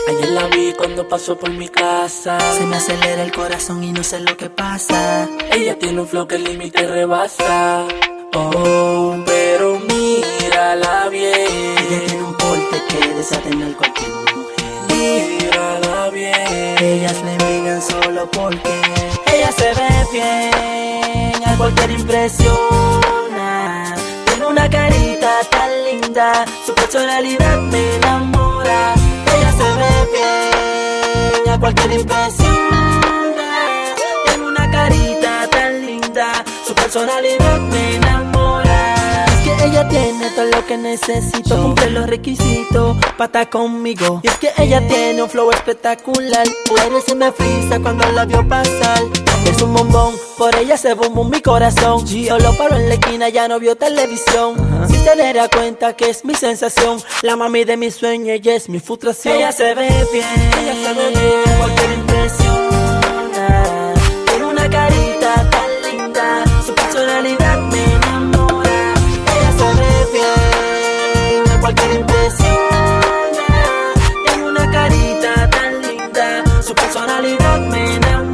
Ayer la vi cuando pasó por mi casa. Se me acelera el corazón y no sé lo que pasa. Ella tiene un flow que el límite rebasa. Oh, pero mírala bien. Ella tiene un porte que desea tener cualquier mujer. Mírala bien. Ellas le envidian solo porque ella se ve bien. A cualquier impresiona. Tiene una carita tan linda. Su personalidad me enamora. Ella se ve bien. A cualquier impresiona. Tiene una carita tan linda. Su personalidad me enamora. Es que ella tiene todo lo que necesito. Cumple los requisitos para estar conmigo. Y es que ella tiene un flow espectacular. El aire se me frisa cuando la vio pasar. Es un bombón, por ella se bombó mi corazón. Solo paró en la esquina, ya no vio televisión. Si se diera cuenta que es mi sensación, la mami de mi sueño, ella es mi frustración. Ella se ve bien, cualquier impresiona. Tiene una carita tan linda, su personalidad me enamora. Ella se ve bien, cualquier impresiona. Tiene una carita tan linda, su personalidad me enamora.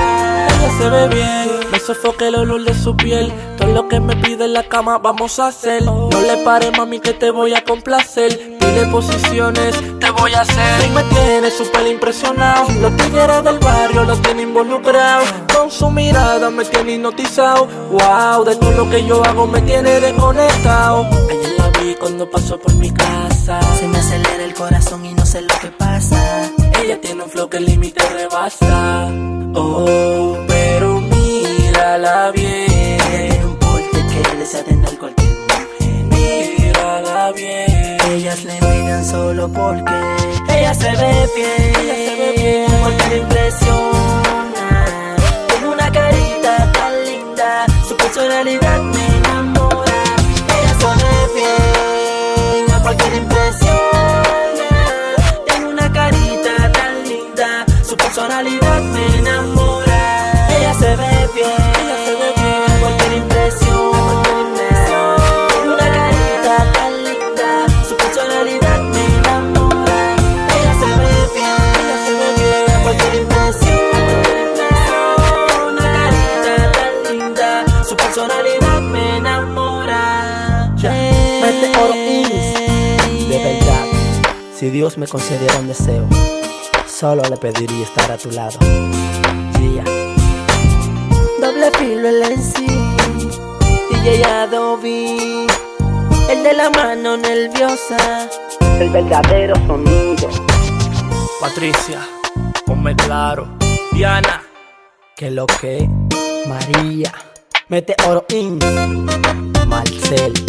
Se ve bien, me sofoca el olor de su piel. Todo lo que me pide en la cama vamos a hacer. No le pares, mami, que te voy a complacer. Pide posiciones, te voy a hacer. Tú me tienes súper impresionado. Los tigres del barrio los tiene involucrado. Con su mirada me tiene hipnotizado. Wow, de todo lo que yo hago me tiene desconectado. Ayer la vi cuando pasó por mi casa. Se me acelera el corazón y no sé lo que pasa. Ella tiene un flow que el límite rebasa. Oh, pero mírala bien. Ella tiene un porte que desea tener cualquier mujer. Mírala bien. Ellas le envidian solo porque ella se ve bien. Cualquier impresiona. Tiene una carita tan linda. Su personalidad me enamora. Ella se ve bien. Cualquier impresiona. Tiene una carita tan linda. Su personalidad me enamora. Ella se ve bien. Cualquier impresión. Tiene una carita tan linda. Su personalidad me enamora. Ella se ve bien. Cualquier impresión. Tiene una carita tan linda. Su personalidad me enamora. Meteoro Inc. De verdad, si Dios me concediera un deseo, solo le pediría estar a tu lado. Yeah. Doble filo el en sí. DJ Adobe. El de la mano nerviosa. El verdadero sonido. Patricia, ponme claro. Diana, Que lo que María. Meteoro Inc. Marcel.